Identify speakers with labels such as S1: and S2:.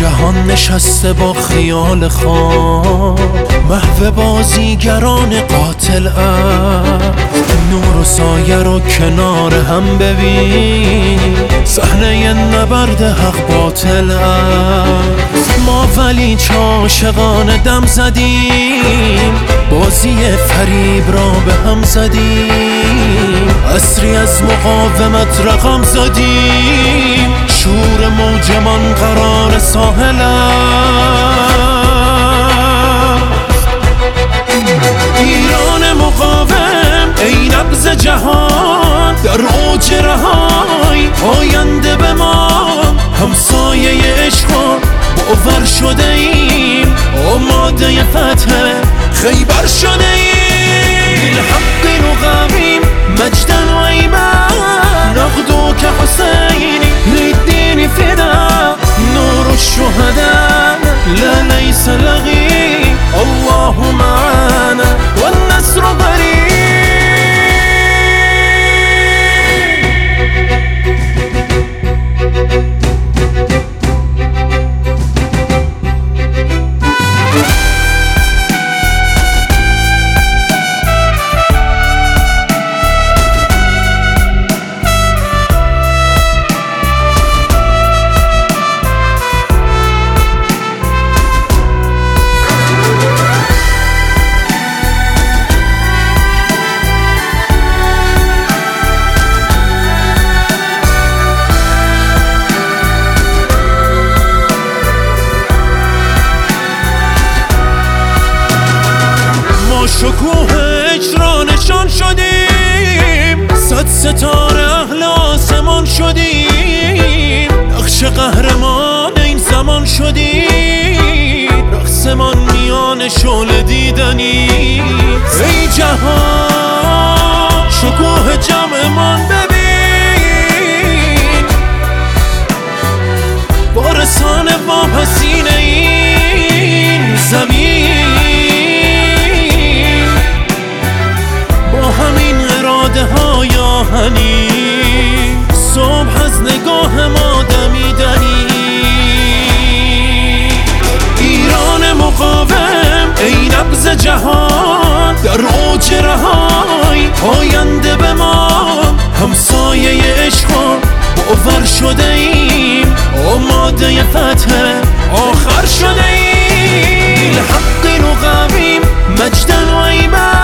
S1: جهان نشسته با خیال خواب، محو بازیگران قاتل است. نور و سایه رو کنار هم ببین، صحنه نبرد حق باطل است. ما ولی چه عاشقانه دم زدیم، بازی فریب را به هم زدیم. عصری از مقاومت رقم زدیم، شور موجمان قرار ساحل است. ایران مقاوم ای نبض جهان، در اوج رهای آینده به ما. همسایه عشقا باور شده ایم، آماده فتح خیبر شده ایم. للحق نقاوم مجدا و ایمان، نغدوك حسيني للدين فداء. نور الشهداء لا ليس لغي، الله معنا والنصر قريب. شکوه اجرا نشان شدیم، صد ستاره اهل آسمان شدیم. نقش قهرمان این زمان شدیم، رقصمان میان شعله دیدنی. ای جهان شکوه جمعمان ببین، وارثان واپسین این زمین. های آهنی صبح از نگاه ما دمیدنی. ایران مقاوم ای نبض جهان، در اوج رهای آینده به ما. همسایه عشقا باور شده ایم، آماده فتح آخر شده ایم. للحق نقاوم مجدا و ایمان،